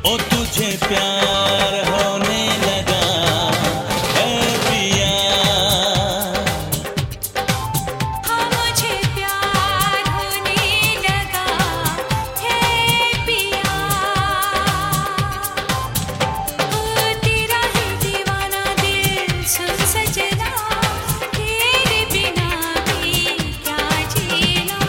ओ तुझे प्यार होने लगा है पिया। हाँ मुझे प्यार होने लगा है पिया। ओ तेरा ही दीवाना दिल सुन सजना, तेरे बिना भी क्या जीना।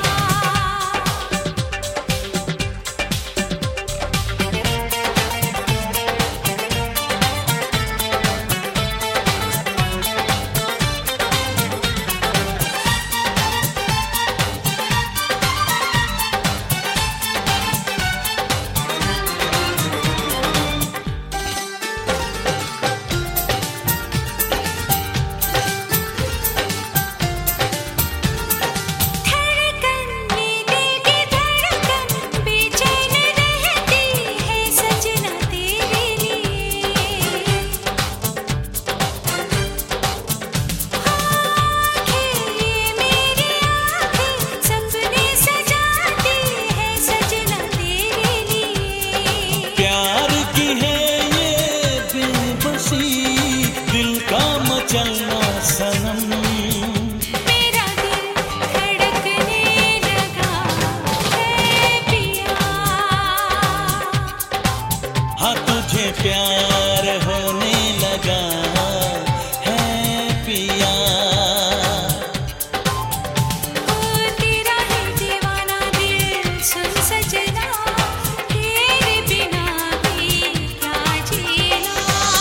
चलना सनम मेरा दिल धड़कने लगा है पिया। हाँ तुझे प्यार होने लगा है पिया। ओ तेरा ही दीवाना दिल सुन सजना, तेरे बिना भी क्या जीना।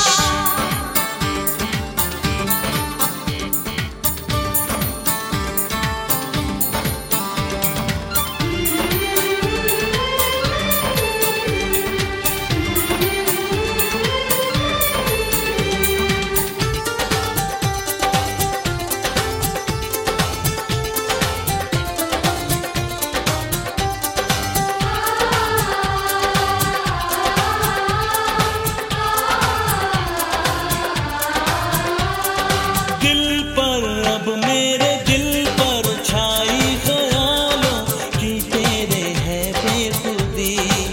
दिल पर अब मेरे दिल पर छाई ख्यालों की तेरे है बेखुदी।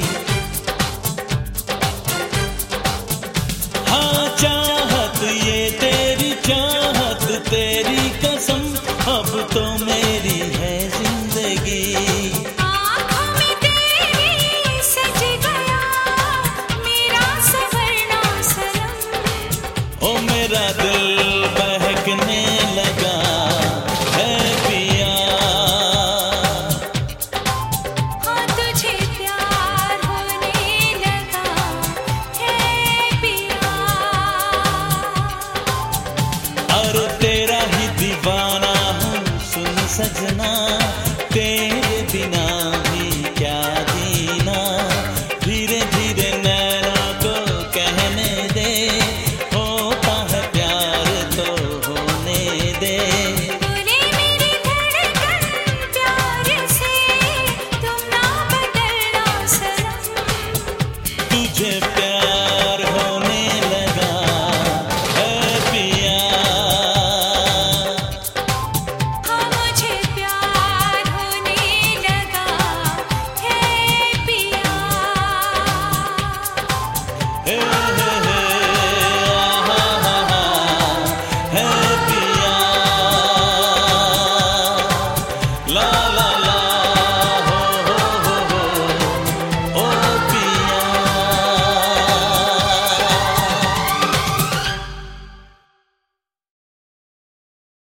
हाँ चाहत ये तेरी चाहत तेरी कसम अब तो मेरी है जिंदगी। आँखों में तेरी सज गया मेरा सवरना सनम। ओ मेरा दिल बहकने लगा है पिया। हाँ तुझे प्यार होने लगा है पिया। और तेरा ही दीवाना हूँ सुन सजना, तेरे बिना भी क्या जीना। धीरे धीरे नैना को कहने दे, होता है प्यार तो होने दे। बोले मेरी धड़कन प्यार से, तुम ना बदलना सनम। तुझे